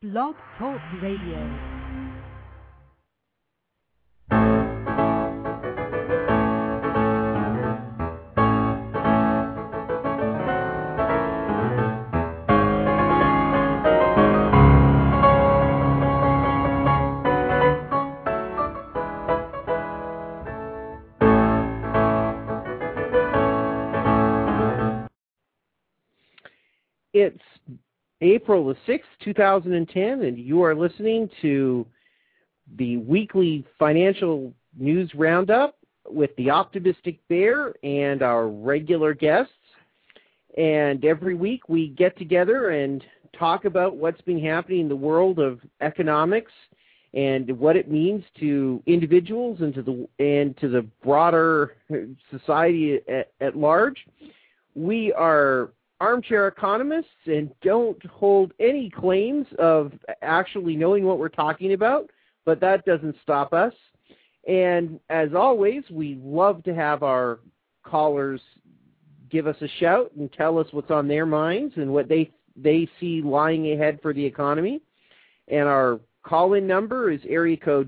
Blog Talk Radio. It's April the 6th, 2010, and you are listening to the weekly financial news roundup with the Optimistic Bear and our regular guests. And every week we get together and talk about what's been happening in the world of economics and what it means to individuals and to the broader society at large. We are armchair economists and don't hold any claims of actually knowing what we're talking about, but that doesn't stop us. And as always, we love to have our callers give us a shout and tell us what's on their minds and what they see lying ahead for the economy. And our call-in number is area code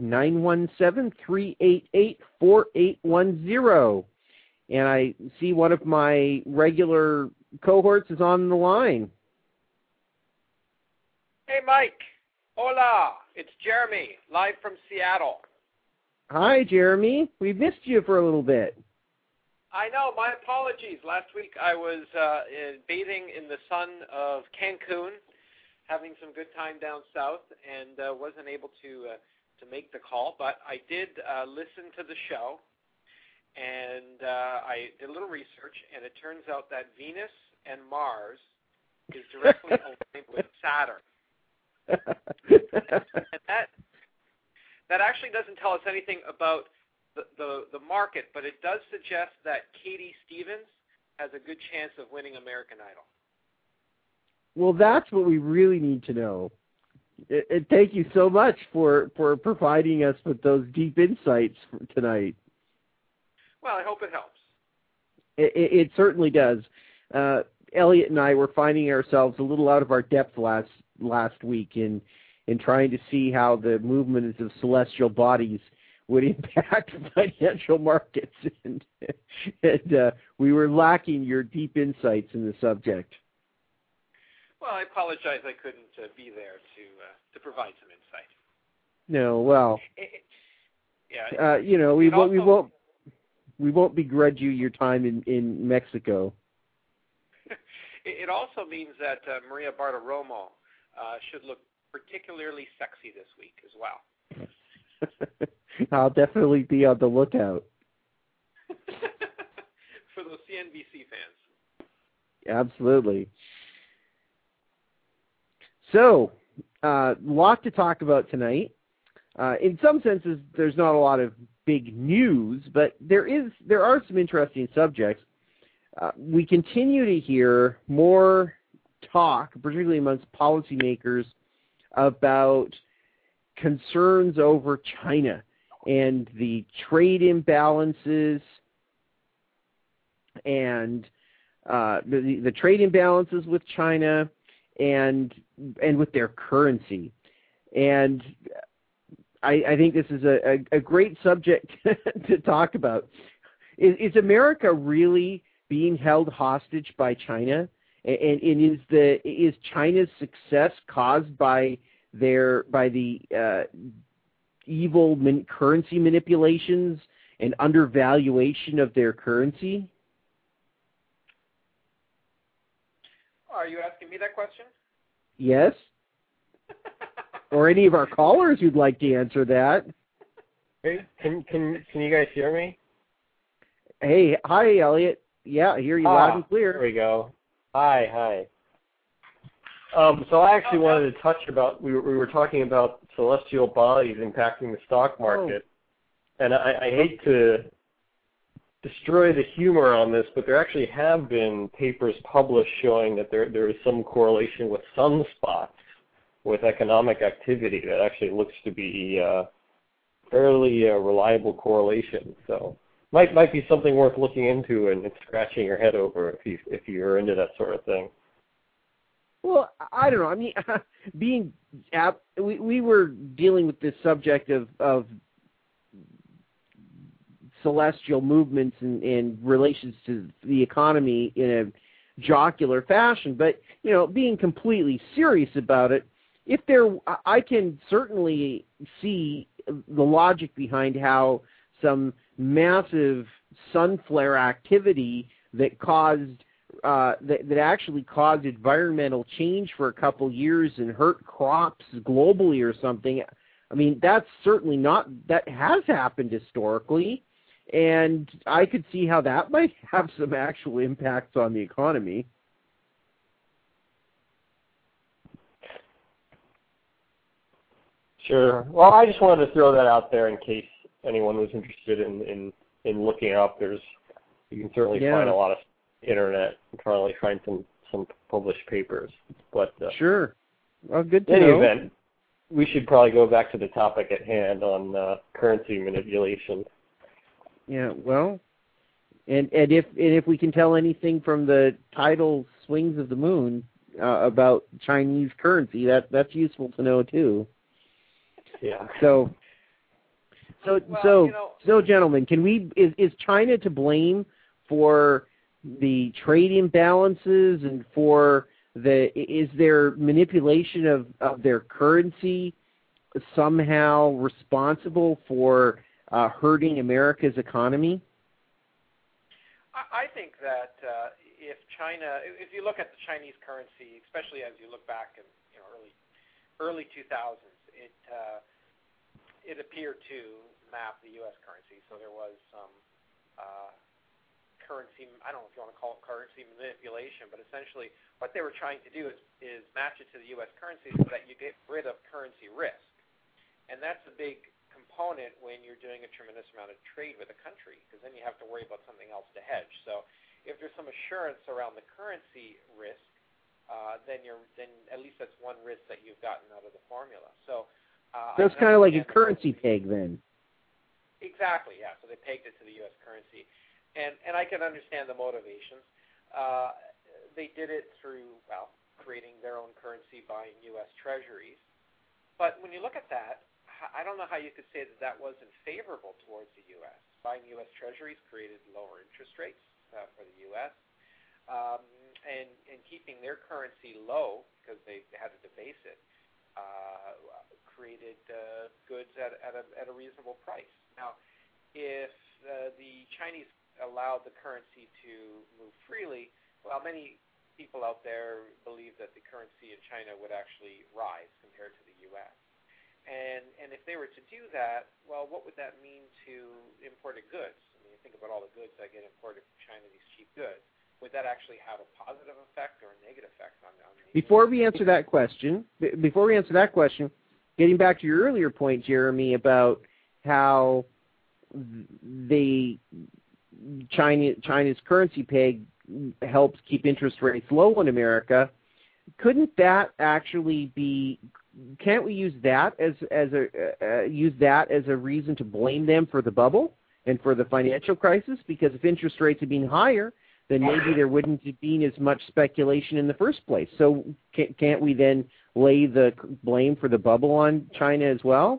917-388-4810. And I see one of my regular cohorts is on the line. Hey, Mike. Hola. It's Jeremy, live from Seattle. Hi, Jeremy. We've missed you for a little bit. I know. My apologies. Last week I was bathing in the sun of Cancun, having some good time down south, and wasn't able to make the call. But I did listen to the show, and I did a little research, and it turns out that Venus and Mars is directly aligned with Saturn. And that actually doesn't tell us anything about the market, but it does suggest that Katie Stevens has a good chance of winning American Idol. Well, that's what we really need to know. And thank you so much for providing us with those deep insights for tonight. Well, I hope it helps. It certainly does. Elliot and I were finding ourselves a little out of our depth last week in trying to see how the movement of celestial bodies would impact financial markets, and we were lacking your deep insights in the subject. Well, I apologize I couldn't be there to provide some insight. No, well, yeah. We won't begrudge you your time in Mexico. It also means that Maria Bartiromo should look particularly sexy this week as well. I'll definitely be on the lookout. For those CNBC fans. Absolutely. So, lot to talk about tonight. In some senses, there's not a lot of big news, but there are some interesting subjects. We continue to hear more talk, particularly amongst policymakers, about concerns over China and the trade imbalances and the trade imbalances with China and with their currency. And I think this is a great subject to talk about. Is America really being held hostage by China? And is China's success caused by the evil currency manipulations and undervaluation of their currency? Are you asking me that question? Yes. Or any of our callers who'd like to answer that. Hey, can you guys hear me? Hey, hi, Elliot. Yeah, I hear you loud and clear. There we go. Hi. So I actually wanted to touch about, we were talking about celestial bodies impacting the stock market. And I hate to destroy the humor on this, but there actually have been papers published showing that there is some correlation with sunspots with economic activity that actually looks to be fairly reliable correlation. So might be something worth looking into and scratching your head over if you're into that sort of thing. Well, I don't know. I mean, we were dealing with this subject of celestial movements in relations to the economy in a jocular fashion, but being completely serious about it, I can certainly see the logic behind how some massive sun flare activity that actually caused environmental change for a couple years and hurt crops globally or something. I mean, that has happened historically, and I could see how that might have some actual impacts on the economy. Sure. Well, I just wanted to throw that out there in case anyone was interested in looking up. You can certainly find a lot of internet and probably find some published papers. But sure. Well, good to in know. any event, we should probably go back to the topic at hand on currency manipulation. Yeah. Well, and if we can tell anything from the tidal swings of the moon about Chinese currency, that's useful to know too. Yeah. So, gentlemen, is China to blame for the trade imbalances and is their manipulation of their currency somehow responsible for hurting America's economy? I think that if you look at the Chinese currency, especially as you look back in early 2000s, it appeared to map the U.S. currency. So there was some currency, I don't know if you want to call it currency manipulation, but essentially what they were trying to do is match it to the U.S. currency so that you get rid of currency risk. And that's a big component when you're doing a tremendous amount of trade with a country, because then you have to worry about something else to hedge. So if there's some assurance around the currency risk, then at least that's one risk that you've gotten out of the formula. So it's kind of like a currency peg then. Exactly, yeah. So they pegged it to the U.S. currency. And I can understand the motivations. They did it through, creating their own currency, buying U.S. treasuries. But when you look at that, I don't know how you could say that wasn't favorable towards the U.S. Buying U.S. treasuries created lower interest rates for the U.S. And keeping their currency low, because they had to debase it, created goods at a reasonable price. Now, if the Chinese allowed the currency to move freely, many people out there believe that the currency in China would actually rise compared to the U.S. And if they were to do that, what would that mean to imported goods? I mean, you think about all the goods that get imported from China, these cheap goods. Would that actually have a positive effect or a negative effect on the Before we answer that question, getting back to your earlier point, Jeremy, about how China's currency peg helps keep interest rates low in America, couldn't that actually be? Can't we use that as a reason to blame them for the bubble and for the financial crisis? Because if interest rates had been higher, then maybe there wouldn't have been as much speculation in the first place. So can't we then lay the blame for the bubble on China as well?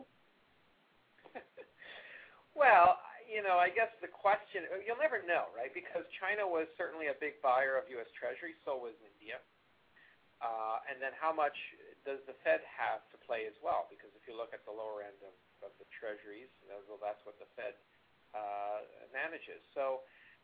Well, I guess the question, you'll never know, right? Because China was certainly a big buyer of U.S. Treasury, so was India. And then how much does the Fed have to play as well? Because if you look at the lower end of the Treasuries, that's what the Fed manages. So,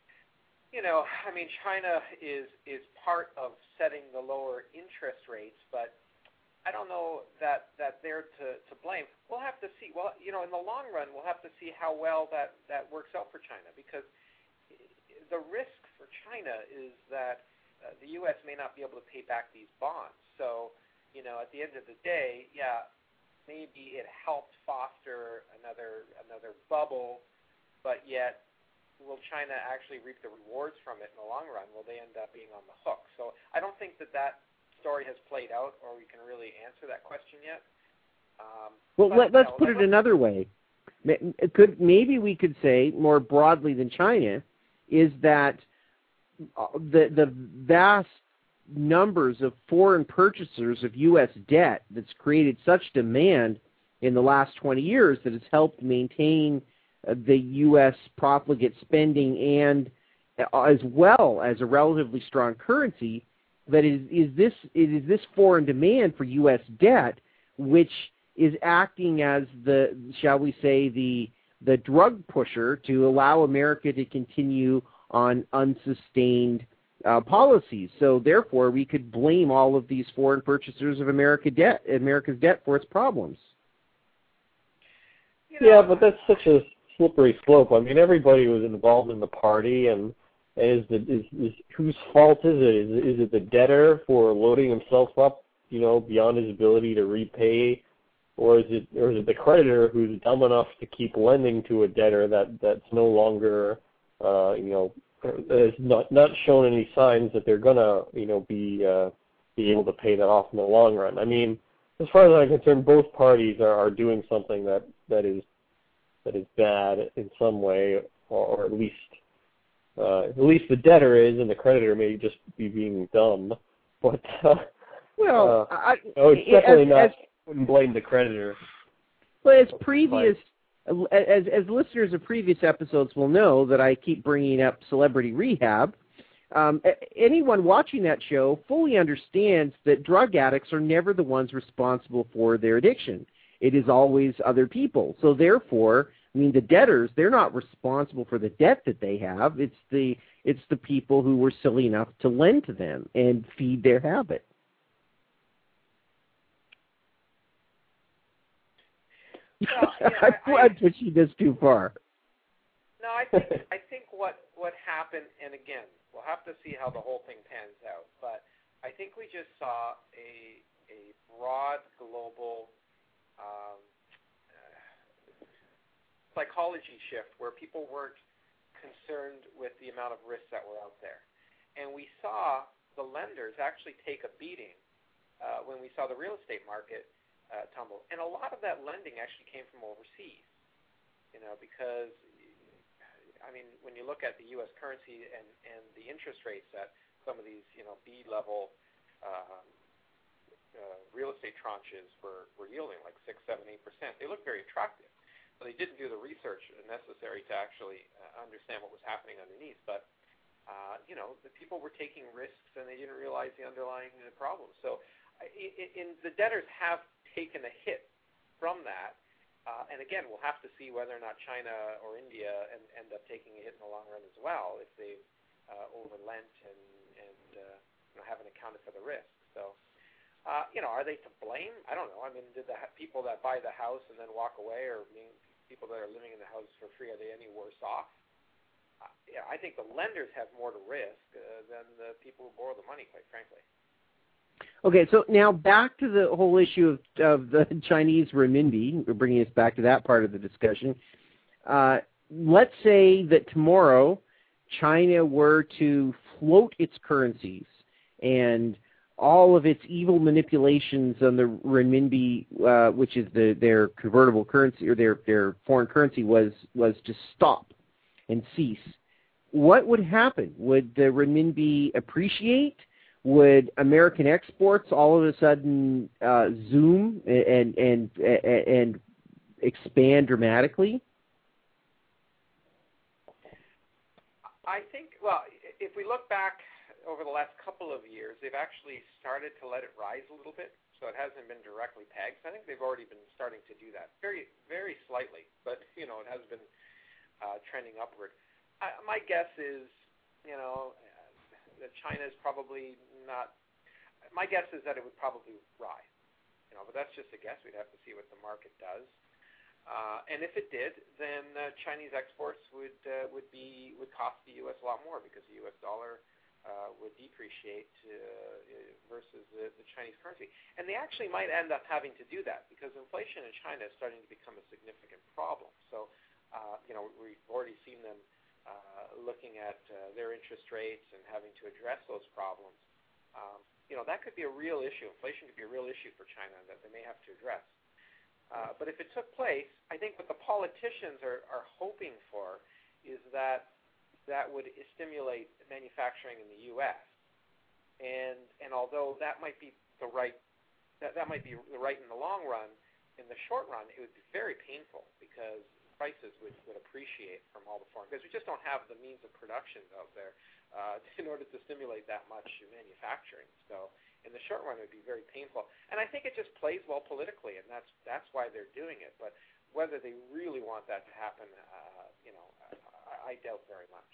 China is part of setting the lower interest rates, but I don't know that they're to blame. We'll have to see. Well, in the long run, we'll have to see how well that works out for China, because the risk for China is that the U.S. may not be able to pay back these bonds. So, at the end of the day, maybe it helped foster another bubble, but yet will China actually reap the rewards from it in the long run? Will they end up being on the hook? So I don't think that story has played out, or we can really answer that question yet. Let's put it another way. Maybe we could say more broadly than China is that the vast numbers of foreign purchasers of U.S. debt that's created such demand in the last 20 years that it's helped maintain the U.S. profligate spending and as well as a relatively strong currency, that it is this foreign demand for U.S. debt which is acting as the, shall we say, the drug pusher to allow America to continue on unsustained policies. So therefore, we could blame all of these foreign purchasers of America's debt for its problems. Yeah, but that's such a slippery slope. I mean, everybody was involved in the party, and whose fault is it? Is it the debtor for loading himself up, beyond his ability to repay, or is it the creditor who's dumb enough to keep lending to a debtor that's no longer, has not shown any signs that they're gonna, be able to pay that off in the long run? I mean, as far as I'm concerned, both parties are doing something that is bad in some way, or at least the debtor is, and the creditor may just be being dumb. But it's definitely not. I wouldn't blame the creditor. Well, as listeners of previous episodes will know, that I keep bringing up Celebrity Rehab. Anyone watching that show fully understands that drug addicts are never the ones responsible for their addiction. It is always other people. So therefore, I mean, the debtors, they're not responsible for the debt that they have. It's the people who were silly enough to lend to them and feed their habit. Well, I'm pushing this too far. No, I think what happened, and again, we'll have to see how the whole thing pans out, but I think we just saw a broad global psychology shift where people weren't concerned with the amount of risks that were out there. And we saw the lenders actually take a beating when we saw the real estate market tumble. And a lot of that lending actually came from overseas, because, I mean, when you look at the U.S. currency and the interest rates that some of these, B-level real estate tranches were yielding, like 6, 7, 8%, they look very attractive. So they didn't do the research necessary to actually understand what was happening underneath. But, the people were taking risks and they didn't realize the underlying problems. So the debtors have taken a hit from that. And again, we'll have to see whether or not China or India end up taking a hit in the long run as well if they've overlent and haven't accounted for the risk. So, are they to blame? I don't know. I mean, did the people that buy the house and then walk away, or people that are living in the house for free, are they any worse off? I think the lenders have more to risk than the people who borrow the money, quite frankly. Okay, so now back to the whole issue of the Chinese renminbi. We're bringing us back to that part of the discussion. Let's say that tomorrow China were to float its currencies and all of its evil manipulations on the renminbi, which is their convertible currency or their foreign currency, was to stop and cease. What would happen? Would the renminbi appreciate? Would American exports all of a sudden zoom and expand dramatically? I think, well, if we look back over the last couple of years, they've actually started to let it rise a little bit, so it hasn't been directly pegged. I think they've already been starting to do that, very, very slightly, but, it has been trending upward. My guess is, that China is probably not. My guess is that it would probably rise, but that's just a guess. We'd have to see what the market does. And if it did, then Chinese exports would cost the U.S. a lot more because the U.S. dollar would depreciate versus the Chinese currency. And they actually might end up having to do that because inflation in China is starting to become a significant problem. So, we've already seen them looking at their interest rates and having to address those problems. That could be a real issue. Inflation could be a real issue for China that they may have to address. But if it took place, I think what the politicians are hoping for is that would stimulate manufacturing in the U.S. and although that might be the right that might be the right in the long run, in the short run it would be very painful because prices would appreciate from all the foreign goods. We just don't have the means of production out there in order to stimulate that much manufacturing. So in the short run, it would be very painful. And I think it just plays well politically, and that's why they're doing it. But whether they really want that to happen, I doubt very much.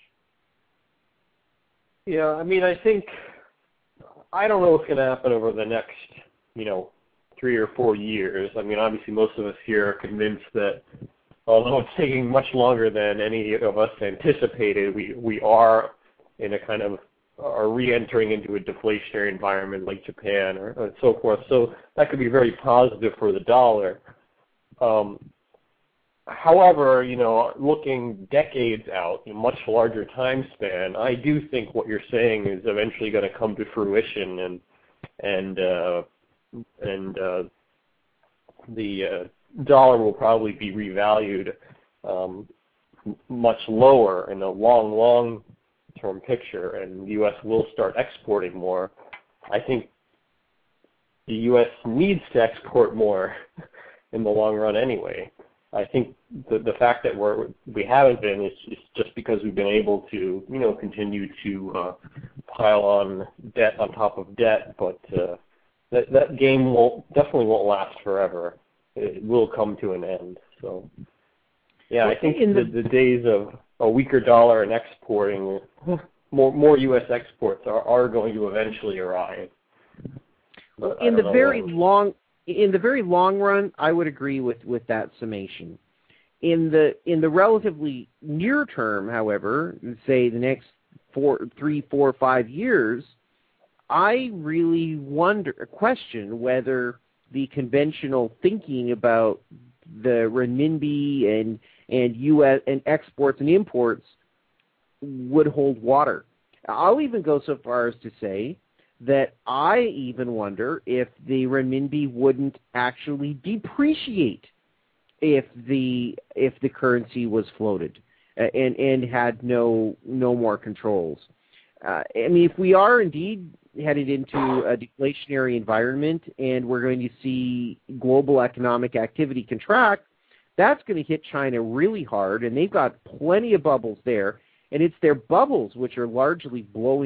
Yeah, I mean, I don't know what's going to happen over the next, 3 or 4 years. I mean, obviously most of us here are convinced that although it's taking much longer than any of us anticipated, we are in a kind of are re-entering into a deflationary environment like Japan or so forth. So that could be very positive for the dollar. However, looking decades out, a much larger time span, I do think what you're saying is eventually going to come to fruition, and the dollar will probably be revalued much lower in a long-term picture, and the U.S. will start exporting more. I think the U.S. needs to export more in the long run anyway. I think the fact that we haven't been is just because we've been able to, continue to pile on debt on top of debt, but that game definitely won't last forever. It will come to an end. So, yeah, I think the days of a weaker dollar and exporting, more U.S. exports are going to eventually arrive. In the very long run, I would agree with that summation. In the relatively near term, however, say the next 3, 4, 5 years, I really question whether the conventional thinking about the renminbi and U.S. and exports and imports would hold water. I'll even go so far as to say that I even wonder if the renminbi wouldn't actually depreciate if the currency was floated and had no more controls. I mean, if we are indeed headed into a deflationary environment and we're going to see global economic activity contract, that's going to hit China really hard, and they've got plenty of bubbles there. And it's their bubbles which are largely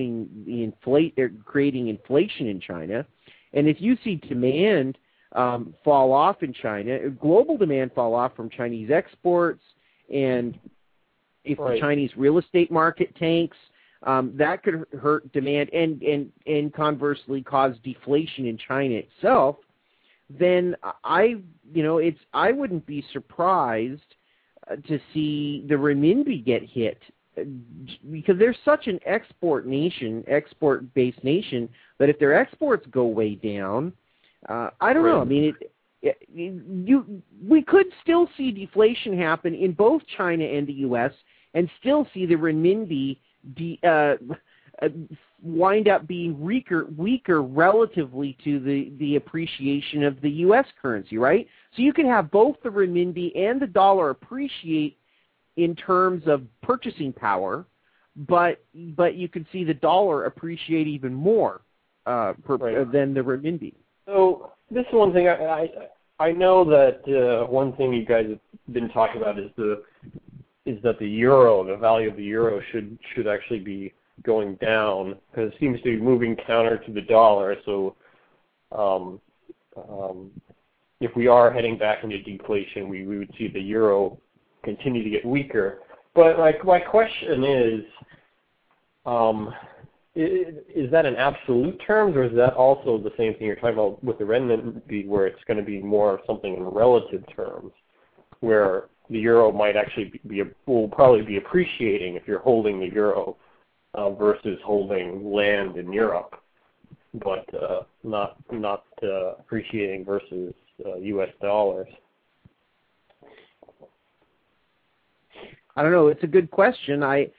creating inflation in China. And if you see demand fall off in China, global demand fall off from Chinese exports, and if the Chinese real estate market tanks, that could hurt demand and conversely cause deflation in China itself. Then I wouldn't be surprised to see the renminbi get hit, because they're such an export-based nation, that if their exports go way down, I don't know. I mean, we could still see deflation happen in both China and the U.S. and still see the renminbi wind up being weaker relatively to the appreciation of the U.S. currency, right? So you can have both the renminbi and the dollar appreciate in terms of purchasing power, but you can see the dollar appreciate even more than the renminbi. So this is one thing I know that one thing you guys have been talking about is that the euro, the value of the euro should actually be going down, because it seems to be moving counter to the dollar. So if we are heading back into deflation, we would see the euro continue to get weaker. But my question is that in absolute terms, or is that also the same thing you're talking about with the renminbi, where it's going to be more something in relative terms, where the euro might actually will probably be appreciating if you're holding the euro versus holding land in Europe, but not appreciating versus U.S. dollars? I don't know. It's a good question.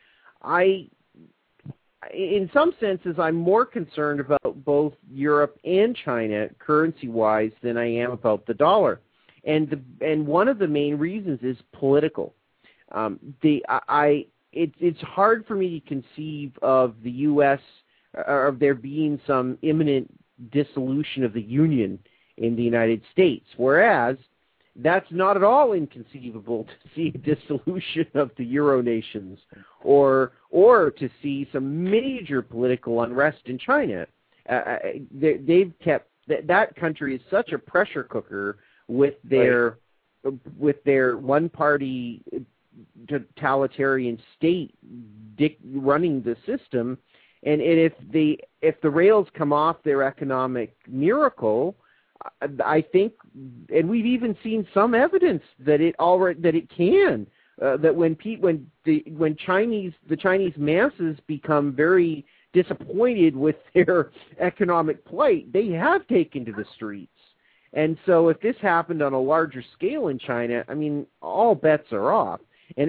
In some senses, I'm more concerned about both Europe and China currency-wise than I am about the dollar, and one of the main reasons is political. It's hard for me to conceive of the U.S. of there being some imminent dissolution of the Union in the United States, whereas that's not at all inconceivable to see a dissolution of the Euro nations or to see some major political unrest in China. They've kept that country is such a pressure cooker with their one-party totalitarian state running the system, and if the rails come off their economic miracle, I think, and we've even seen some evidence that it can. That when the Chinese masses become very disappointed with their economic plight, they have taken to the streets. And so, if this happened on a larger scale in China, I mean, all bets are off. And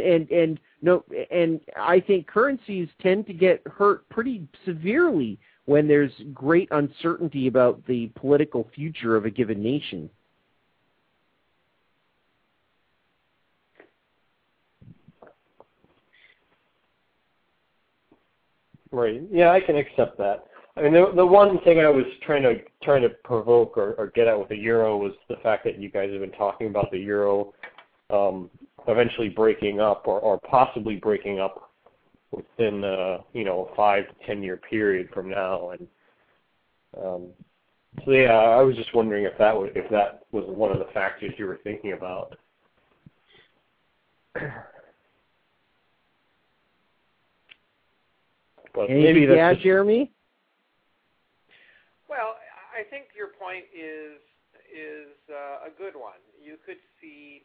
I think currencies tend to get hurt pretty severely when there's great uncertainty about the political future of a given nation. Right. Yeah, I can accept that. I mean, the one thing I was trying to provoke or get at with the euro was the fact that you guys have been talking about the euro eventually breaking up or possibly breaking up within a 5 to 10 year period from now, and so yeah, I was just wondering if that was one of the factors you were thinking about. But maybe that's Jeremy. Well, I think your point is a good one. You could see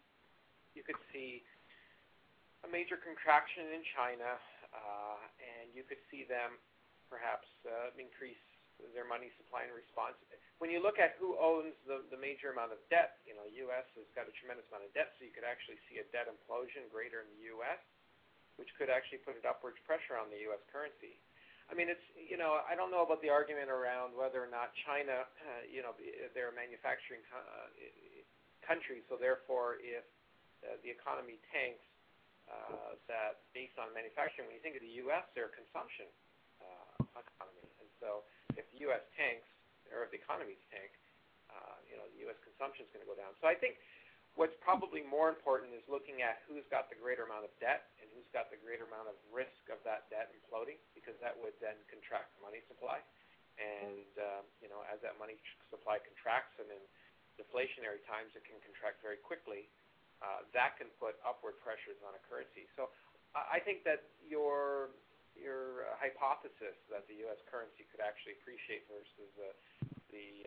a major contraction in China, and you could see them perhaps increase their money supply in response. When you look at who owns the major amount of debt, U.S. has got a tremendous amount of debt, so you could actually see a debt implosion greater in the U.S., which could actually put an upwards pressure on the U.S. currency. I mean, it's I don't know about the argument around whether or not China, they're a manufacturing country, so therefore, if the economy tanks, that based on manufacturing, when you think of the U.S., they're a consumption economy, and so if the U.S. tanks, or if the economies tank, the U.S. consumption is going to go down. So I think what's probably more important is looking at who's got the greater amount of debt and who's got the greater amount of risk of that debt imploding, because that would then contract the money supply. And, as that money supply contracts, and in deflationary times it can contract very quickly, that can put upward pressures on a currency. So I think that your hypothesis that the U.S. currency could actually appreciate versus the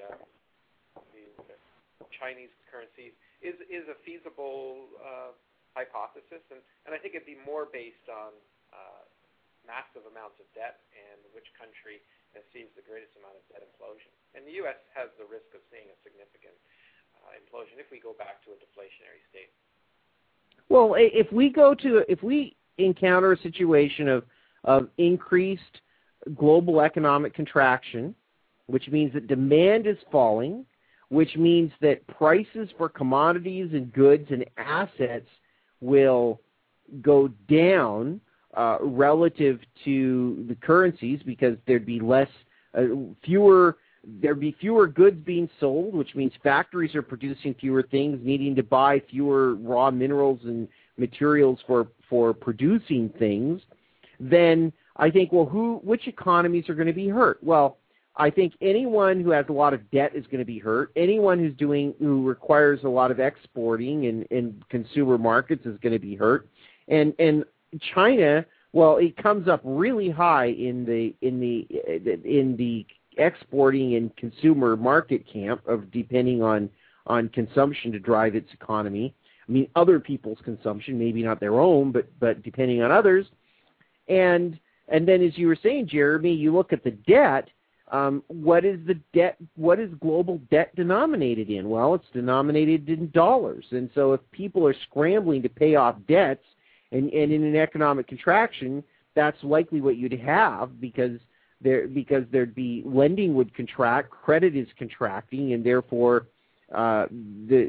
Chinese currency is a feasible hypothesis, and I think it'd be more based on massive amounts of debt and which country sees the greatest amount of debt implosion. And the U.S. has the risk of seeing a significant implosion if we go back to a deflationary state. Well, if we encounter a situation of increased global economic contraction, which means that demand is falling, which means that prices for commodities and goods and assets will go down relative to the currencies, because there'd be fewer goods being sold, which means factories are producing fewer things, needing to buy fewer raw minerals and materials for producing things. Then I think, which economies are going to be hurt? Well, I think anyone who has a lot of debt is going to be hurt. Anyone who requires a lot of exporting in consumer markets is going to be hurt. And China, well, it comes up really high in the exporting and consumer market camp of depending on consumption to drive its economy. I mean, other people's consumption, maybe not their own, but depending on others. And then, as you were saying, Jeremy, you look at the debt. What is the debt? What is global debt denominated in? Well, it's denominated in dollars. And so if people are scrambling to pay off debts, and in an economic contraction, that's likely what you'd have, because there'd be lending would contract, credit is contracting, and therefore the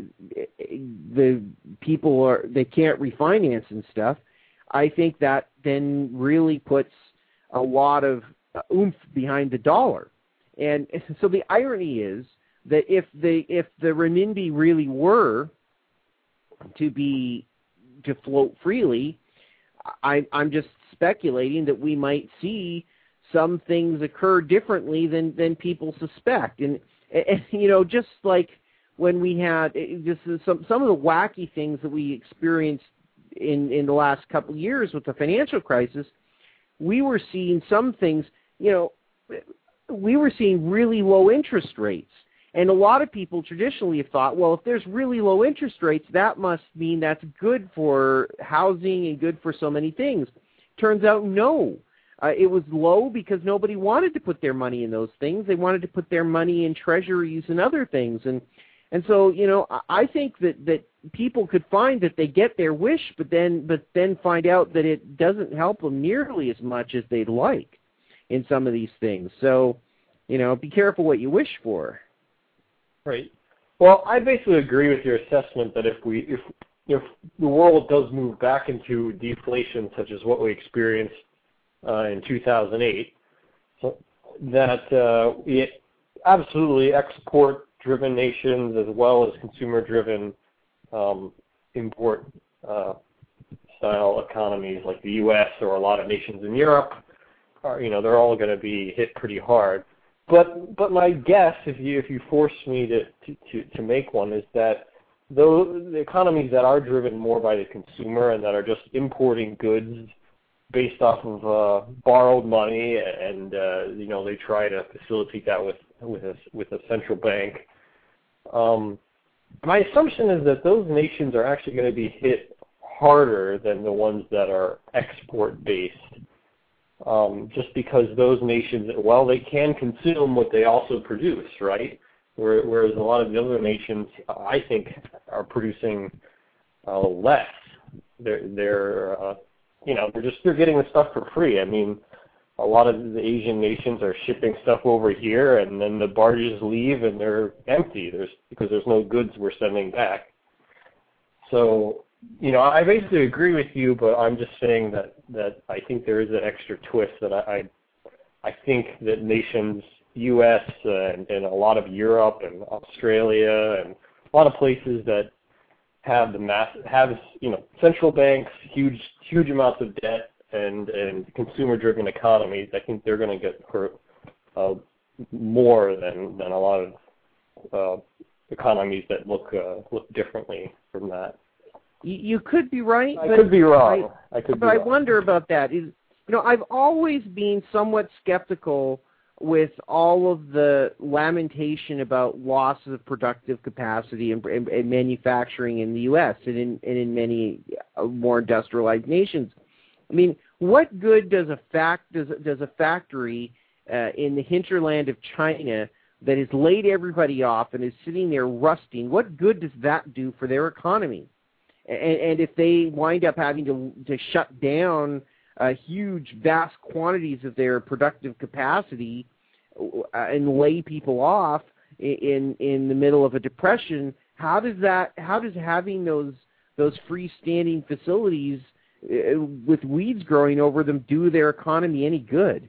people they can't refinance and stuff. I think that then really puts a lot of oomph behind the dollar. And so the irony is that if the renminbi really were to float freely, I'm just speculating that we might see some things occur differently than people suspect. And just like when we had just some of the wacky things that we experienced in the last couple of years with the financial crisis, we were seeing some things, we were seeing really low interest rates. And a lot of people traditionally have thought, well, if there's really low interest rates, that must mean that's good for housing and good for so many things. Turns out, no. It was low because nobody wanted to put their money in those things. They wanted to put their money in treasuries and other things. And so, I think that people could find that they get their wish, but then find out that it doesn't help them nearly as much as they'd like in some of these things. So, be careful what you wish for. Right. Well, I basically agree with your assessment that if the world does move back into deflation, such as what we experienced in 2008, that absolutely export-driven nations as well as consumer-driven import-style economies like the U.S. or a lot of nations in Europe, they're all going to be hit pretty hard. But my guess, if you force me to make one, is that the economies that are driven more by the consumer and that are just importing goods based off of borrowed money, and they try to facilitate that with a central bank. My assumption is that those nations are actually going to be hit harder than the ones that are export based. Just because those nations, they can consume what they also produce, right? Whereas a lot of the other nations, I think, are producing less. They're getting the stuff for free. I mean, a lot of the Asian nations are shipping stuff over here, and then the barges leave and they're empty. Because there's no goods we're sending back. So, I basically agree with you, but I'm just saying that I think there is an extra twist that I think that nations, U.S. and a lot of Europe and Australia and a lot of places that have central banks, huge amounts of debt and consumer-driven economies, I think they're going to get hurt more than a lot of economies that look differently from that. You could be right. I could be wrong. I wonder about that. I've always been somewhat skeptical with all of the lamentation about loss of productive capacity and manufacturing in the U.S. and in many more industrialized nations. I mean, what good does a factory in the hinterland of China that has laid everybody off and is sitting there rusting, what good does that do for their economy? And if they wind up having to shut down huge, vast quantities of their productive capacity and lay people off in the middle of a depression, how does having those freestanding facilities with weeds growing over them do their economy any good?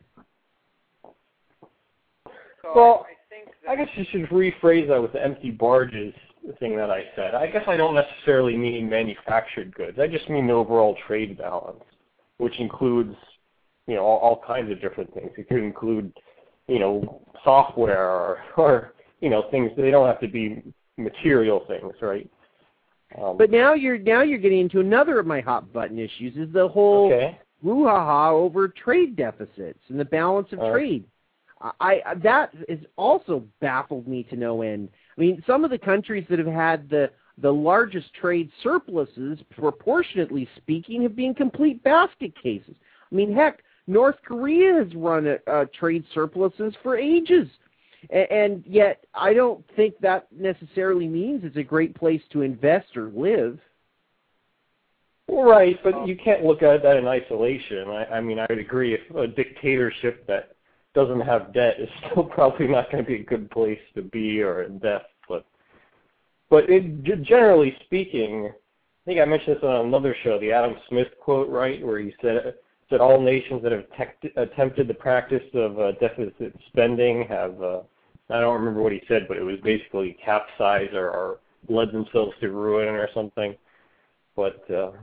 Well, I guess you should rephrase that with the empty barges thing that I said. I guess I don't necessarily mean manufactured goods. I just mean the overall trade balance, which includes, all kinds of different things. It could include, software or things. They don't have to be material things, right? But now you're getting into another of my hot button issues, is the whole brouhaha over trade deficits and the balance of trade. That has also baffled me to no end. I mean, some of the countries that have had the largest trade surpluses, proportionately speaking, have been complete basket cases. I mean, heck, North Korea has run trade surpluses for ages. And yet I don't think that necessarily means it's a great place to invest or live. Right, but you can't look at that in isolation. I mean, I would agree if a dictatorship that doesn't have debt is still probably not going to be a good place to be or invest. But generally speaking, I think I mentioned this on another show, the Adam Smith quote, right, where he said that all nations that have attempted the practice of deficit spending have, I don't remember what he said, but it was basically capsized or led themselves to ruin or something. But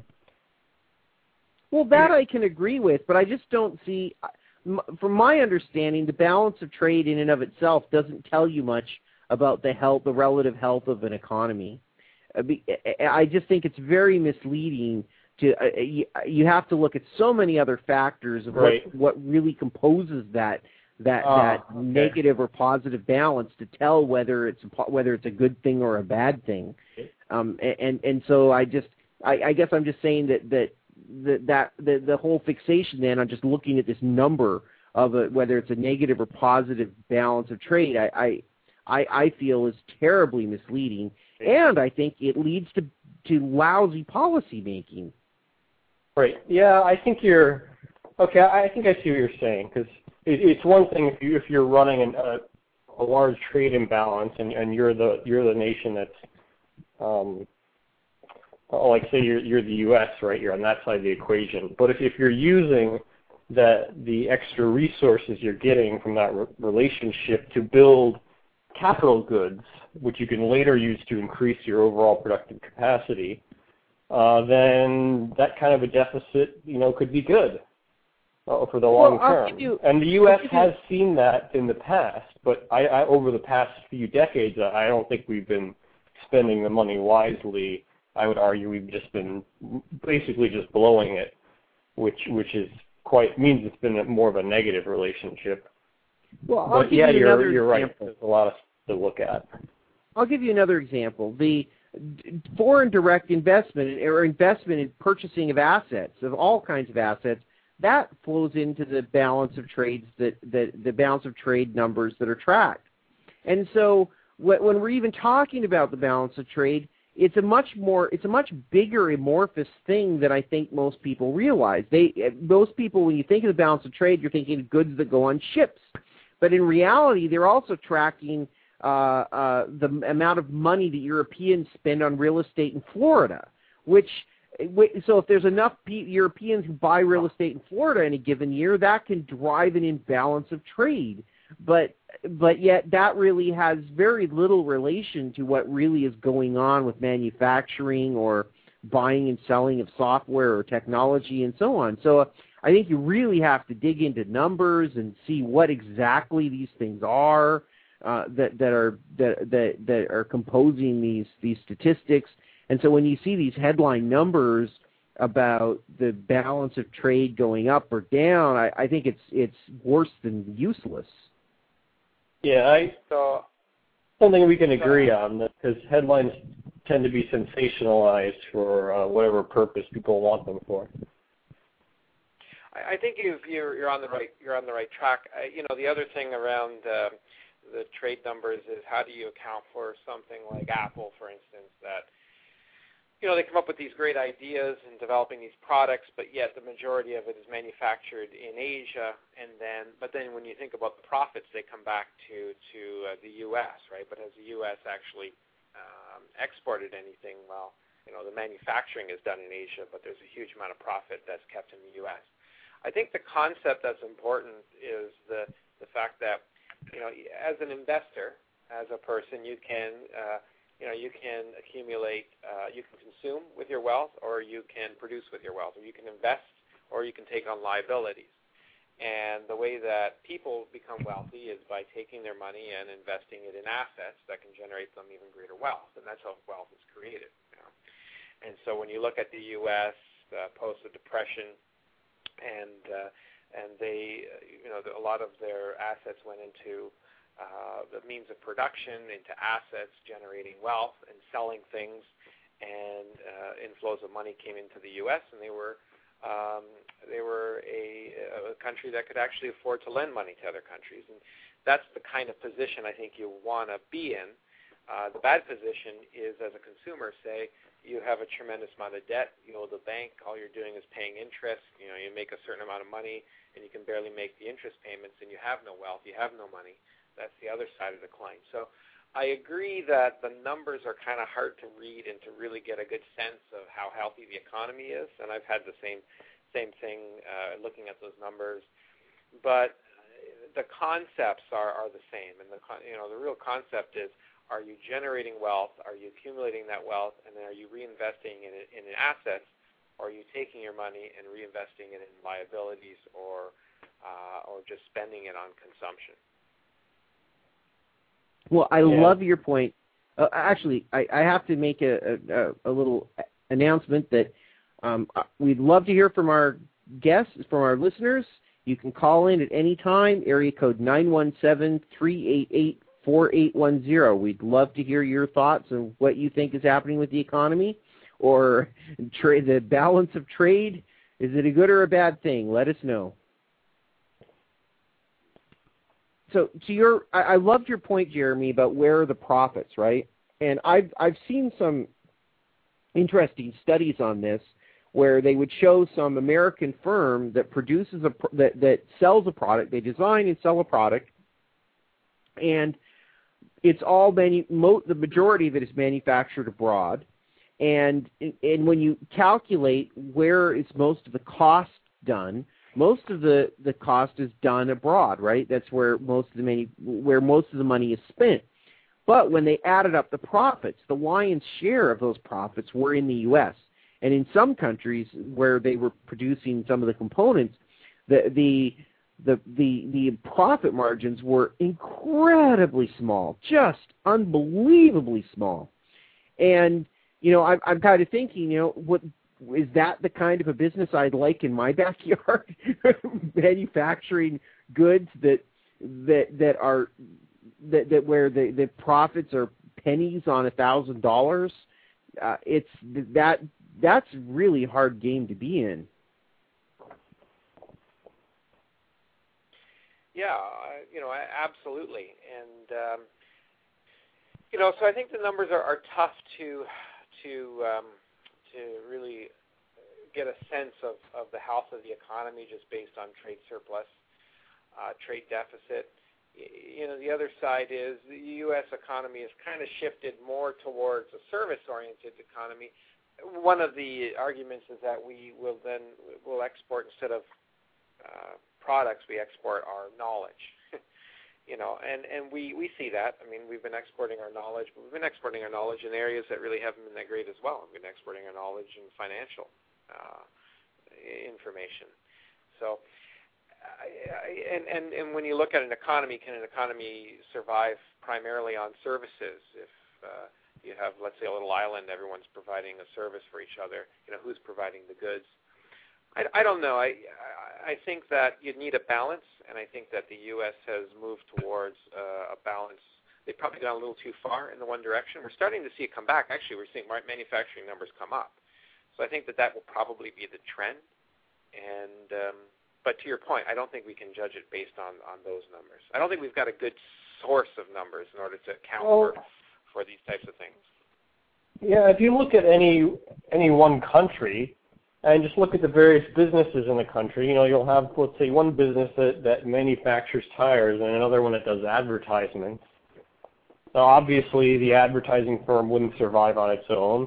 well, that I can agree with, but I just don't see, from my understanding, the balance of trade in and of itself doesn't tell you much about the relative health of an economy. I just think it's very misleading. You have to look at so many other factors of what really composes that negative or positive balance to tell whether it's a good thing or a bad thing. And so I guess I'm just saying that the whole fixation then on just looking at this number of whether it's a negative or positive balance of trade, I feel is terribly misleading, and I think it leads to lousy policy making. Right. Yeah, I think you're okay. I think I see what you're saying, because it's one thing if you're running a large trade imbalance and you're the nation that's like say you're the U.S., right? You're on that side of the equation. But if you're using the extra resources you're getting from that relationship to build capital goods, which you can later use to increase your overall productive capacity, then that kind of a deficit, could be good for the long term. And the U.S. has seen that in the past, but I over the past few decades, I don't think we've been spending the money wisely. I would argue we've just been basically just blowing it, which means it's been more of a negative relationship. Well, but yeah, you're right. There's a lot to look at. I'll give you another example. The foreign direct investment or investment in purchasing of assets, of all kinds of assets, that flows into the balance of trades the balance of trade numbers that are tracked. And so when we're even talking about the balance of trade, it's a much bigger amorphous thing than I think most people realize. Most people, when you think of the balance of trade, you're thinking of goods that go on ships. But in reality, they're also tracking the amount of money that Europeans spend on real estate in Florida, so if there's enough Europeans who buy real estate in Florida in a given year, that can drive an imbalance of trade. But yet that really has very little relation to what really is going on with manufacturing or buying and selling of software or technology and so on. So I think you really have to dig into numbers and see what exactly these things are that are composing these statistics. And so when you see these headline numbers about the balance of trade going up or down, I think it's worse than useless. Yeah, something we can agree on, because headlines tend to be sensationalized for whatever purpose people want them for. I think you're on the right track. The other thing around the trade numbers is how do you account for something like Apple, for instance, that they come up with these great ideas in developing these products, but yet the majority of it is manufactured in Asia, but then when you think about the profits, they come back to the U.S., right? But has the U.S. actually exported anything? Well, the manufacturing is done in Asia, but there's a huge amount of profit that's kept in the U.S. I think the concept that's important is the fact that as an investor, as a person, you can accumulate, you can consume with your wealth, or you can produce with your wealth, or you can invest, or you can take on liabilities. And the way that people become wealthy is by taking their money and investing it in assets that can generate them even greater wealth, and that's how wealth is created. And so when you look at the U.S. Post the Depression, and they, a lot of their assets went into the means of production, into assets generating wealth and selling things, and inflows of money came into the U.S. and they were a country that could actually afford to lend money to other countries, and that's the kind of position I think you want to be in. The bad position is, as a consumer, say you have a tremendous amount of debt, you owe the bank, all you're doing is paying interest, you make a certain amount of money and you can barely make the interest payments, and you have no wealth, you have no money. That's the other side of the coin. So I agree that the numbers are kind of hard to read and to really get a good sense of how healthy the economy is, and I've had the same same thing, looking at those numbers. But the concepts are the same, and the real concept is: are you generating wealth? Are you accumulating that wealth, and then are you reinvesting in assets? Or are you taking your money and reinvesting it in liabilities or just spending it on consumption? Well, I love your point. Actually, I have to make a little announcement that we'd love to hear from our guests, from our listeners. You can call in at any time, area code 917-388-4810. We'd love to hear your thoughts on what you think is happening with the economy or the balance of trade. Is it a good or a bad thing? Let us know. So I loved your point, Jeremy, about where are the profits, right? And I've seen some interesting studies on this where they would show some American firm that produces that sells a product. They design and sell a product, and it's all the majority of it is manufactured abroad. And when you calculate where is most of the cost done, most of the cost is done abroad, right? That's where most of the money is spent. But when they added up the profits, the lion's share of those profits were in the U.S. And in some countries where they were producing some of the components, the profit margins were incredibly small, just unbelievably small. And I'm kind of thinking, what is that the kind of a business I'd like in my backyard? Manufacturing goods that where the profits are pennies on $1,000. That's really hard game to be in. Yeah, absolutely. And so I think the numbers are tough to really get a sense of the health of the economy just based on trade surplus, trade deficit. The other side is the U.S. economy has kind of shifted more towards a service-oriented economy. One of the arguments is that we'll export instead of products, we export our knowledge. And we see that. I mean, we've been exporting our knowledge, but we've been exporting our knowledge in areas that really haven't been that great as well. We've been exporting our knowledge in financial information. So, and when you look at an economy, can an economy survive primarily on services? If you have, let's say, a little island, everyone's providing a service for each other. Who's providing the goods? I don't know. I think that you need a balance, and I think that the U.S. has moved towards a balance. They've probably gone a little too far in the one direction. We're starting to see it come back. Actually, we're seeing manufacturing numbers come up. So I think that will probably be the trend. And but to your point, I don't think we can judge it based on those numbers. I don't think we've got a good source of numbers in order to account for these types of things. Yeah, if you look at any one country, and just look at the various businesses in the country, you'll have, let's say, one business that manufactures tires and another one that does advertisements. Now, obviously, the advertising firm wouldn't survive on its own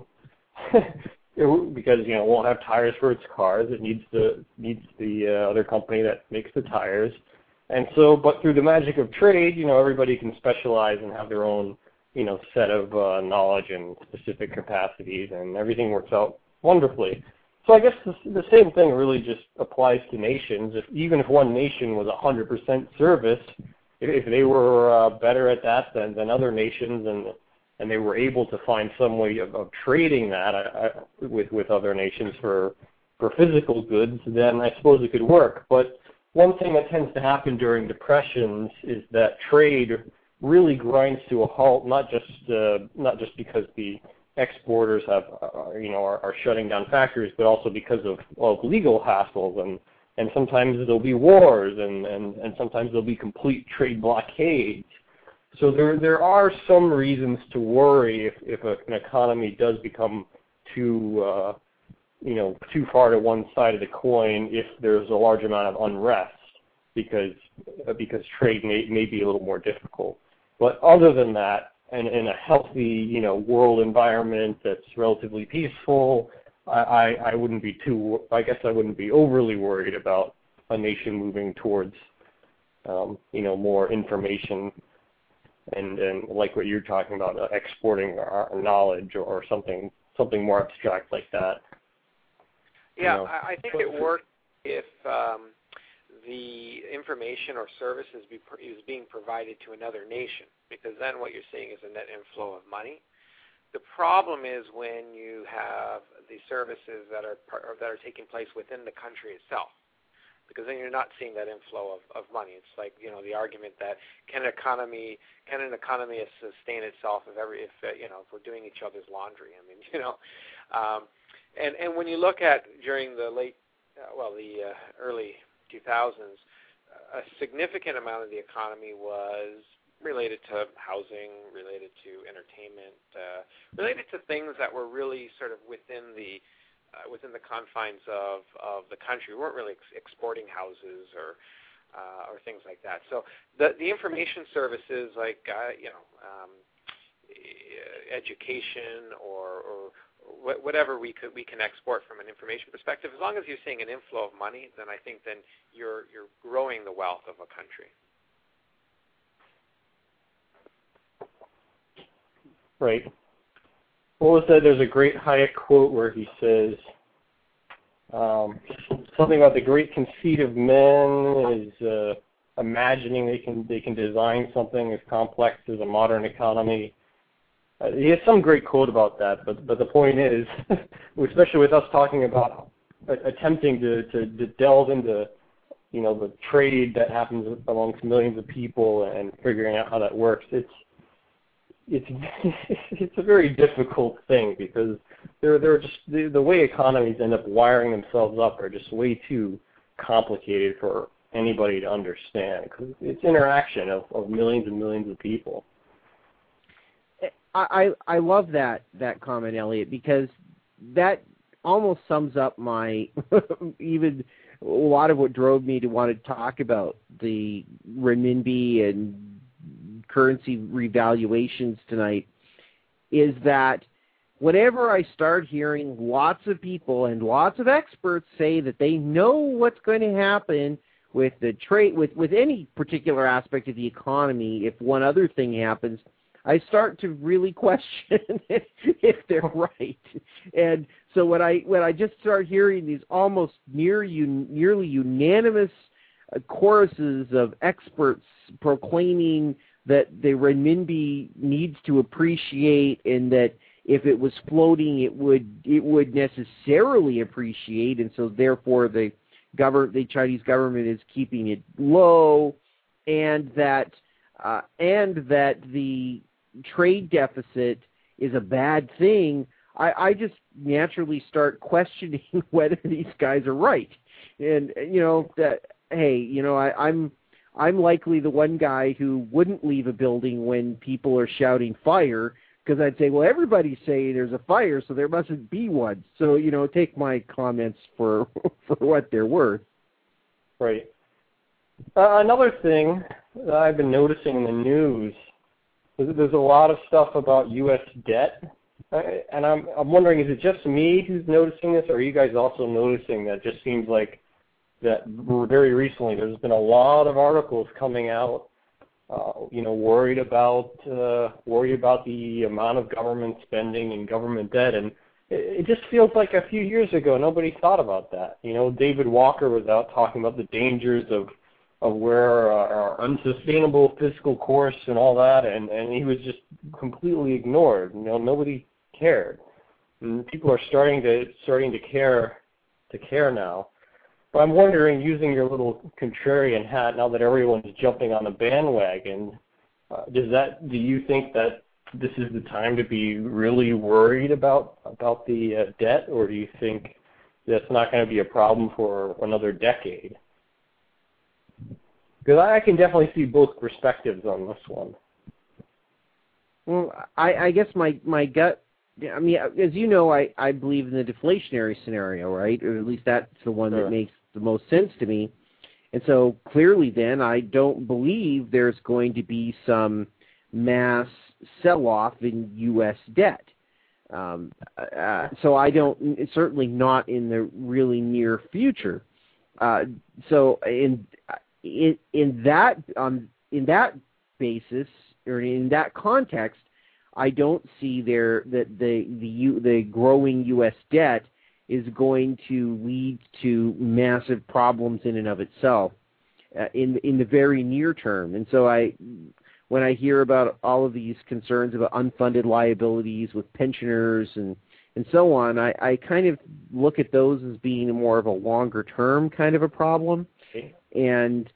because, it won't have tires for its cars. It needs the other company that makes the tires. And so, but through the magic of trade, everybody can specialize and have their own, set of knowledge and specific capacities, and everything works out wonderfully. So I guess the same thing really just applies to nations. Even if one nation was 100% service, if they were better at that than other nations, and they were able to find some way of trading that with other nations for physical goods, then I suppose it could work. But one thing that tends to happen during depressions is that trade really grinds to a halt, not just because the exporters are shutting down factories, but also because of legal hassles, and sometimes there'll be wars, and sometimes there'll be complete trade blockades. So there are some reasons to worry if an economy does become too far to one side of the coin, if there's a large amount of unrest, because trade may be a little more difficult. But other than that, and in a healthy, world environment that's relatively peaceful, I wouldn't be I guess I wouldn't be overly worried about a nation moving towards, more information and like what you're talking about, exporting our knowledge or something more abstract like that. Yeah, I think it works if the information or service is being provided to another nation, because then what you're seeing is a net inflow of money. The problem is when you have the services that are taking place within the country itself, because then you're not seeing that inflow of money. It's like the argument that can an economy sustain itself if we're doing each other's laundry? I mean, and when you look at during the early 2000s, a significant amount of the economy was related to housing, related to entertainment, related to things that were really sort of within the confines of the country. We weren't really exporting houses or things like that. So the information services like education or whatever we can export from an information perspective, as long as you're seeing an inflow of money, then I think then you're growing the wealth of a country. Right. Well, there's a great Hayek quote where he says something about the great conceit of men is imagining they can design something as complex as a modern economy. He has some great quote about that, but the point is, especially with us talking about attempting to delve into the trade that happens amongst millions of people and figuring out how that works, it's a very difficult thing, because they're just the way economies end up wiring themselves up are just way too complicated for anybody to understand, because it's interaction of millions and millions of people. I love that comment, Elliot, because that almost sums up my even a lot of what drove me to want to talk about the renminbi and currency revaluations tonight, is that whenever I start hearing lots of people and lots of experts say that they know what's going to happen with the trade, with any particular aspect of the economy, if one other thing happens, I start to really question if they're right. And so when I just start hearing these almost nearly unanimous choruses of experts proclaiming that the renminbi needs to appreciate, and that if it was floating, it would necessarily appreciate, and so therefore the Chinese government is keeping it low, and that the trade deficit is a bad thing, I just naturally start questioning whether these guys are right. And I'm likely the one guy who wouldn't leave a building when people are shouting fire, because I'd say, well, everybody's saying there's a fire, so there mustn't be one. So, take my comments for what they're worth. Right. Another thing that I've been noticing in the news is that there's a lot of stuff about U.S. debt. And I'm wondering, is it just me who's noticing this, or are you guys also noticing that? It just seems like that very recently there's been a lot of articles coming out, worried about the amount of government spending and government debt, and it just feels like a few years ago nobody thought about that. David Walker was out talking about the dangers of where our unsustainable fiscal course and all that, and he was just completely ignored. Nobody cared, and people are starting to care now. But I'm wondering, using your little contrarian hat, now that everyone's jumping on the bandwagon, do you think that this is the time to be really worried about the debt, or do you think that's not going to be a problem for another decade? Because I can definitely see both perspectives on this one. Well, I guess my gut, I mean, as you know, I believe in the deflationary scenario, right? Or at least that's the one that makes the most sense to me. And so clearly then I don't believe there's going to be some mass sell-off in U.S. debt. So I don't, certainly not in the really near future. So in that basis, or in that context, I don't see that the growing U.S. debt is going to lead to massive problems in and of itself in the very near term. And so when I hear about all of these concerns about unfunded liabilities with pensioners and so on, I kind of look at those as being more of a longer term kind of a problem. Okay. And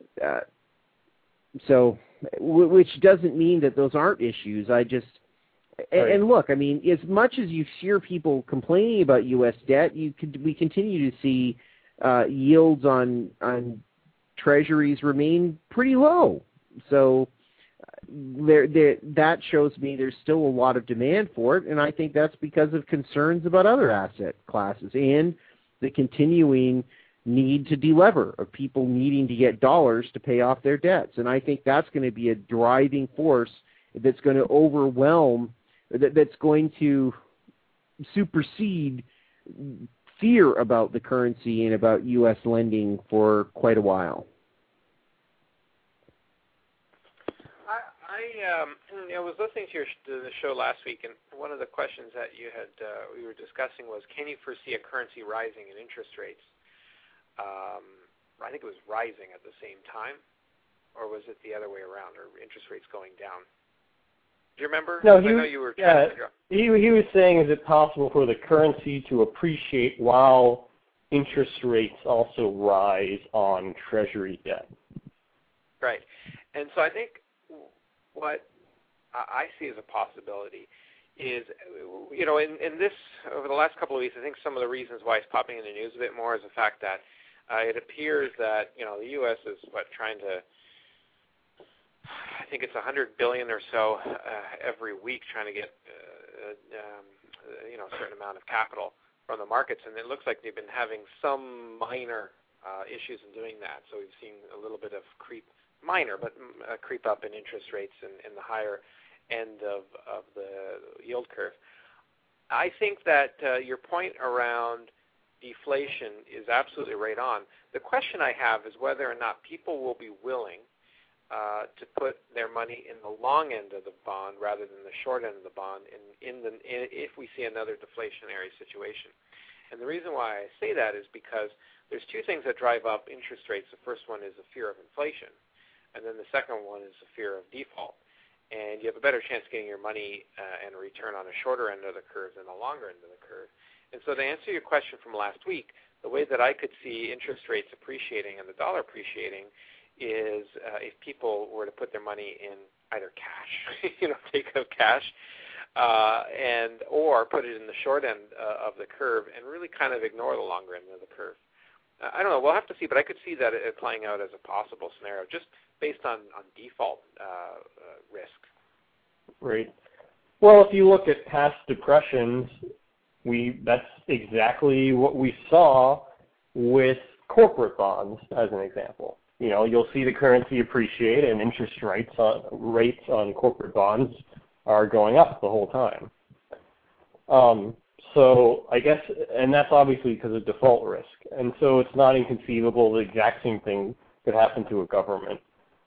so, which doesn't mean that those aren't issues. I just, Right. and look, I mean, as much as you hear people complaining about U.S. debt, we continue to see yields on treasuries remain pretty low. So that shows me there's still a lot of demand for it, and I think that's because of concerns about other asset classes and the continuing need to delever, of people needing to get dollars to pay off their debts. And I think that's going to be a driving force that's going to overwhelm, that's going to supersede fear about the currency and about U.S. lending for quite a while. I was listening to the show last week, and one of the questions that we were discussing was, can you foresee a currency rising in interest rates? I think it was rising at the same time, or was it the other way around, or interest rates going down? Do you remember? No, I know you were trying to figure out. He was saying, is it possible for the currency to appreciate while interest rates also rise on Treasury debt? Right. And so I think what I see as a possibility is, in this, over the last couple of weeks, I think some of the reasons why it's popping in the news a bit more is the fact that it appears that, the U.S. is, trying to, I think it's $100 billion or so every week trying to get, a certain amount of capital from the markets, and it looks like they've been having some minor issues in doing that. So we've seen a little bit of creep up in interest rates in the higher end of the yield curve. I think that your point around deflation is absolutely right on. The question I have is whether or not people will be willing to put their money in the long end of the bond rather than the short end of the bond if we see another deflationary situation. And the reason why I say that is because there's two things that drive up interest rates. The first one is the fear of inflation, and then the second one is the fear of default. And you have a better chance of getting your money and a return on a shorter end of the curve than the longer end of the curve. And so to answer your question from last week, the way that I could see interest rates appreciating and the dollar appreciating is if people were to put their money in either cash, take out cash, or put it in the short end of the curve and really kind of ignore the longer end of the curve. I don't know. We'll have to see, but I could see that playing out as a possible scenario, just based on default risk. Right. Well, if you look at past depressions, that's exactly what we saw with corporate bonds, as an example. You'll see the currency appreciate, and interest rates on corporate bonds are going up the whole time. So I guess, and that's obviously because of default risk. And so it's not inconceivable the exact same thing could happen to a government.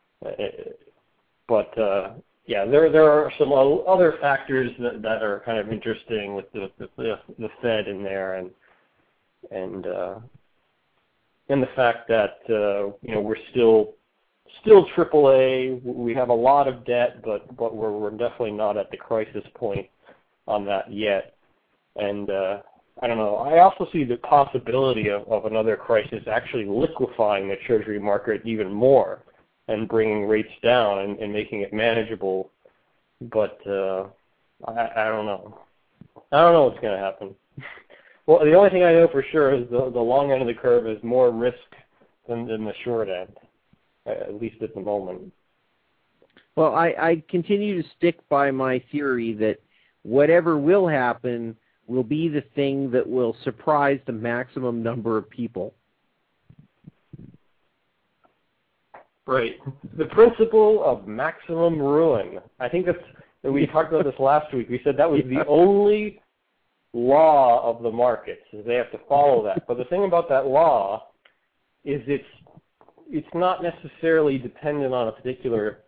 But there are some other factors that are kind of interesting with the Fed in there, and the fact that we're still AAA. We have a lot of debt, but we're definitely not at the crisis point on that yet. And I don't know. I also see the possibility of another crisis actually liquefying the Treasury market even more and bringing rates down and making it manageable. But I don't know. I don't know what's going to happen. Well, the only thing I know for sure is the long end of the curve is more risk than the short end, at least at the moment. Well, I continue to stick by my theory that whatever will happen will be the thing that will surprise the maximum number of people. Right. The principle of maximum ruin. I think And we talked about this last week. We said that was the only law of the markets, is they have to follow that. But the thing about that law is it's not necessarily dependent on a particular.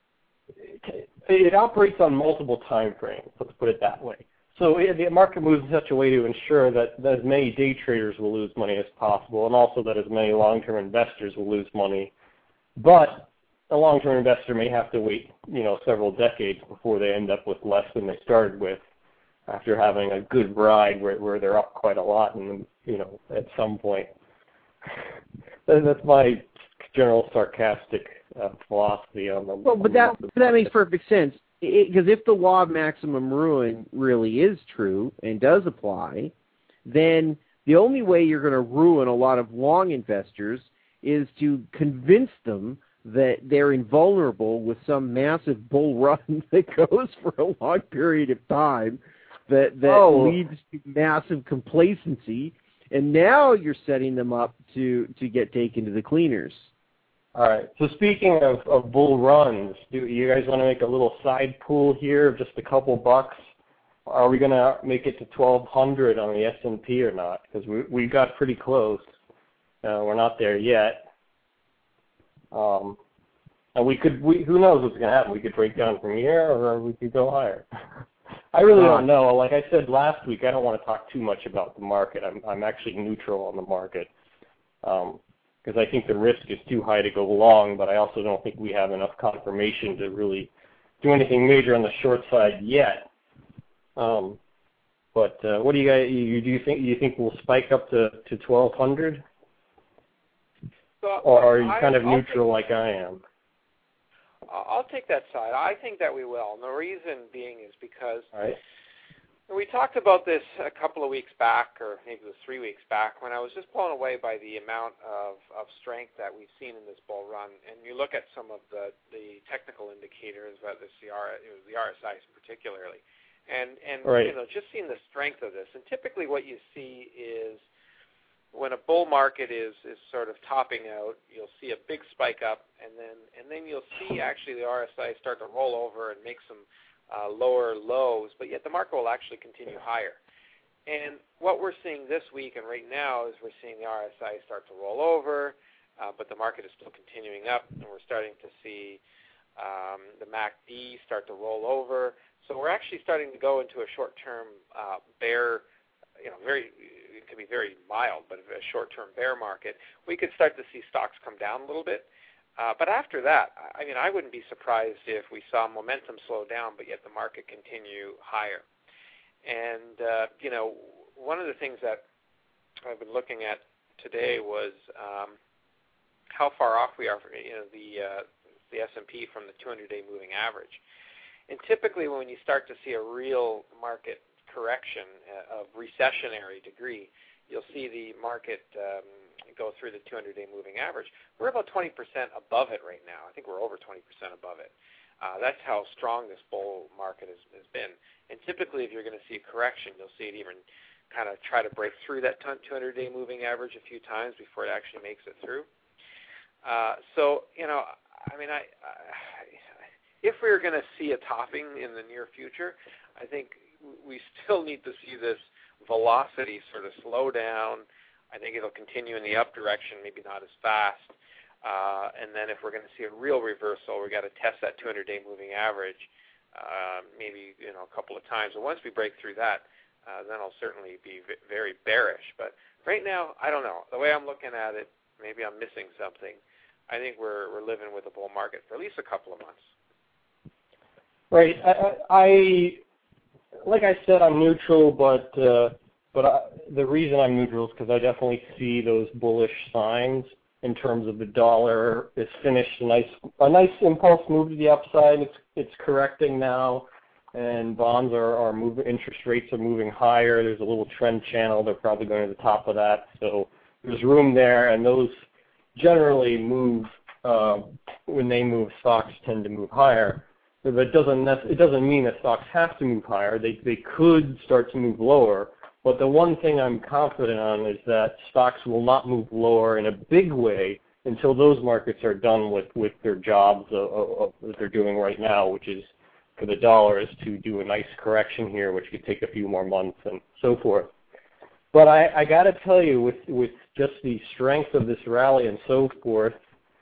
It operates on multiple time frames. Let's put it that way. So the market moves in such a way to ensure that as many day traders will lose money as possible, and also that as many long-term investors will lose money. But a long-term investor may have to wait, several decades before they end up with less than they started with, after having a good ride where they're up quite a lot, and at some point. That's my general sarcastic philosophy on them. Well, but that makes perfect sense. Because if the law of maximum ruin really is true and does apply, then the only way you're going to ruin a lot of long investors is to convince them that they're invulnerable with some massive bull run that goes for a long period of time that leads to massive complacency, and now you're setting them up to get taken to the cleaners. All right. So speaking of bull runs, do you guys want to make a little side pool here of just a couple bucks? Are we going to make it to 1,200 on the S&P or not? Because we got pretty close. We're not there yet. And who knows what's going to happen? We could break down from here, or we could go higher. I really don't know. Like I said last week, I don't want to talk too much about the market. I'm actually neutral on the market. Because I think the risk is too high to go long, but I also don't think we have enough confirmation to really do anything major on the short side yet. But what do you guys? Do you think we'll spike up to 1,200, or are you kind of neutral like I am? I'll take that side. I think that we will, and the reason being is because. All right. We talked about this a couple of weeks back, or maybe it was 3 weeks back, when I was just blown away by the amount of strength that we've seen in this bull run. And you look at some of the technical indicators, whether it's the RSI particularly, and right. Just seeing the strength of this. And typically, what you see is when a bull market is sort of topping out, you'll see a big spike up, and then you'll see actually the RSI start to roll over and make some lower lows, but yet the market will actually continue higher. And what we're seeing this week and right now is we're seeing the RSI start to roll over, but the market is still continuing up, and we're starting to see the MACD start to roll over. So we're actually starting to go into a short-term bear, it could be very mild, but a short-term bear market. We could start to see stocks come down a little bit. But after that, I wouldn't be surprised if we saw momentum slow down, but yet the market continue higher. And, one of the things that I've been looking at today was how far off we are from the S&P from the 200-day moving average. And typically when you start to see a real market correction of recessionary degree, you'll see the market go through the 200-day moving average. We're about 20% above it right now. I think we're over 20% above it. That's how strong this bull market has been. And typically, if you're going to see a correction, you'll see it even kind of try to break through that 200-day moving average a few times before it actually makes it through. If we're going to see a topping in the near future, I think we still need to see this velocity sort of slow down. I think it'll continue in the up direction, maybe not as fast. And then if we're going to see a real reversal, we've got to test that 200-day moving average maybe a couple of times. And once we break through that, then I'll certainly be very bearish. But right now, I don't know. The way I'm looking at it, maybe I'm missing something. I think we're living with a bull market for at least a couple of months. Right. Like I said, I'm neutral, but the reason I'm neutral is because I definitely see those bullish signs in terms of the dollar is finished a nice impulse move to the upside. It's correcting now, and bonds are moving. Interest rates are moving higher. There's a little trend channel. They're probably going to the top of that, so there's room there. And those generally move when they move. Stocks tend to move higher. But it doesn't mean that stocks have to move higher. They could start to move lower. But the one thing I'm confident on is that stocks will not move lower in a big way until those markets are done with their jobs that they're doing right now, which is for the dollars to do a nice correction here, which could take a few more months and so forth. But I got to tell you, with just the strength of this rally and so forth,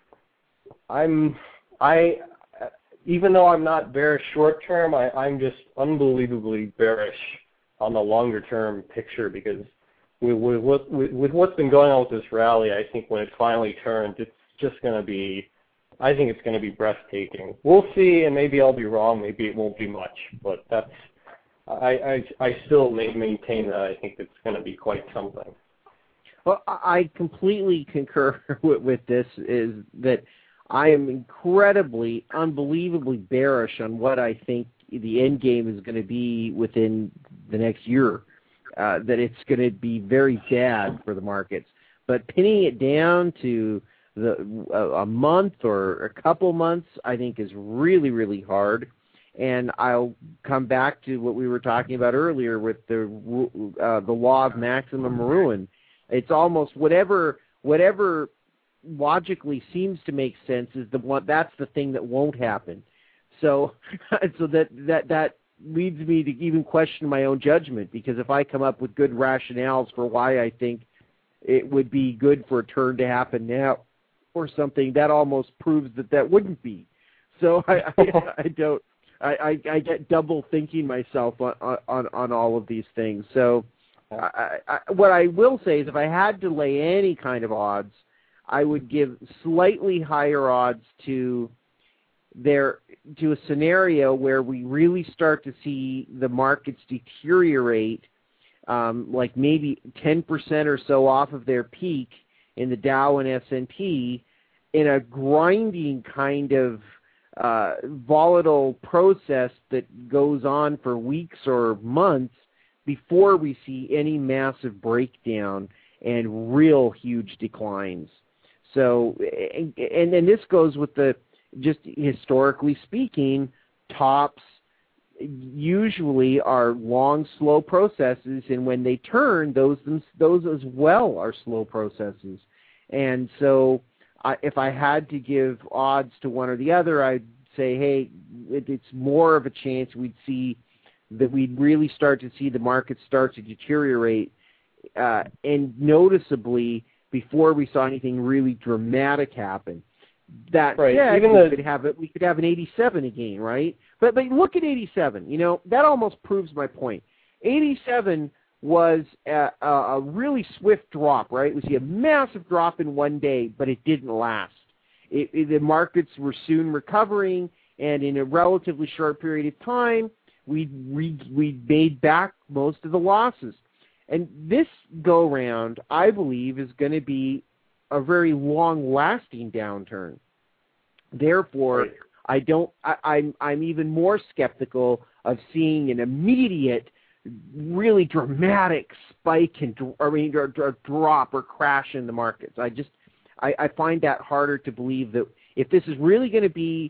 even though I'm not bearish short term, I'm just unbelievably bearish on the longer term picture, because with what's been going on with this rally, I think when it finally turns, it's just going to be, I think it's going to be breathtaking. We'll see, and maybe I'll be wrong. Maybe it won't be much, but that's, I still maintain that I think it's going to be quite something. Well, I completely concur with this, is that I am incredibly, unbelievably bearish on what I think the end game is going to be within the next year, that it's going to be very bad for the markets. But pinning it down to a month or a couple months, I think, is really, really hard. And I'll come back to what we were talking about earlier with the law of maximum ruin. It's almost whatever logically seems to make sense is that's the thing that won't happen. So that leads me to even question my own judgment, because if I come up with good rationales for why I think it would be good for a turn to happen now or something, that almost proves that wouldn't be. So I get double thinking myself on all of these things. So what I will say is, if I had to lay any kind of odds, I would give slightly higher odds to a scenario where we really start to see the markets deteriorate, like maybe 10% or so off of their peak in the Dow and S&P, in a grinding kind of volatile process that goes on for weeks or months before we see any massive breakdown and real huge declines. So, and then this goes with just historically speaking, tops usually are long, slow processes, and when they turn, those as well are slow processes. And so if I had to give odds to one or the other, I'd say, hey, it's more of a chance we'd really start to see the market start to deteriorate, and noticeably before we saw anything really dramatic happen. That right. said, we could have an 87 again, right? But look at 87. That almost proves my point. 87 was a really swift drop, right? We see a massive drop in one day, but it didn't last. The markets were soon recovering, and in a relatively short period of time, we made back most of the losses. And this go-round, I believe, is going to be a very long-lasting downturn. Therefore, right. I'm even more skeptical of seeing an immediate, really dramatic spike or drop or crash in the markets. I find that harder to believe, that if this is really going to be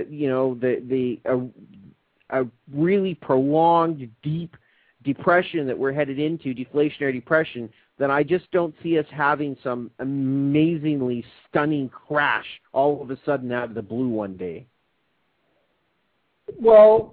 a really prolonged, deep depression that we're headed into, deflationary depression, then I just don't see us having some amazingly stunning crash all of a sudden out of the blue one day. Well,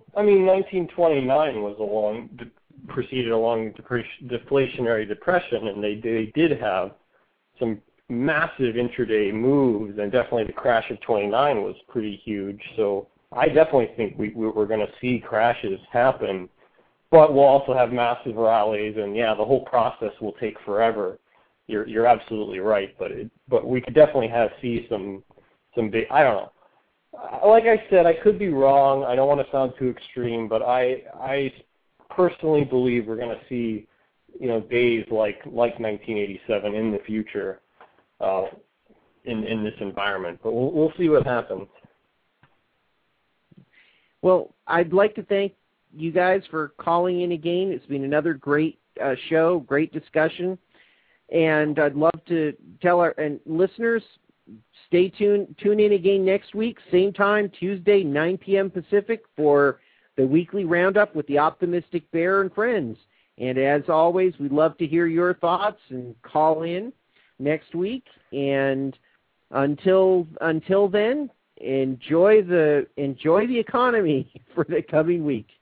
1929 preceded a long deflationary depression, and they did have some massive intraday moves, and definitely the crash of 29 was pretty huge. So I definitely think we're going to see crashes happen. But we'll also have massive rallies, and the whole process will take forever. You're absolutely right, but we could definitely see some big. I don't know. Like I said, I could be wrong. I don't want to sound too extreme, but I personally believe we're going to see days like 1987 in the future in this environment. But we'll see what happens. Well, I'd like to thank you guys for calling in again. It's been another great show, great discussion, and I'd love to tell our listeners, stay tuned, tune in again next week, same time, Tuesday, 9 p.m. Pacific, for the weekly roundup with the Optimistic Bear and friends. And as always, we'd love to hear your thoughts and call in next week. And until then, enjoy the economy for the coming week.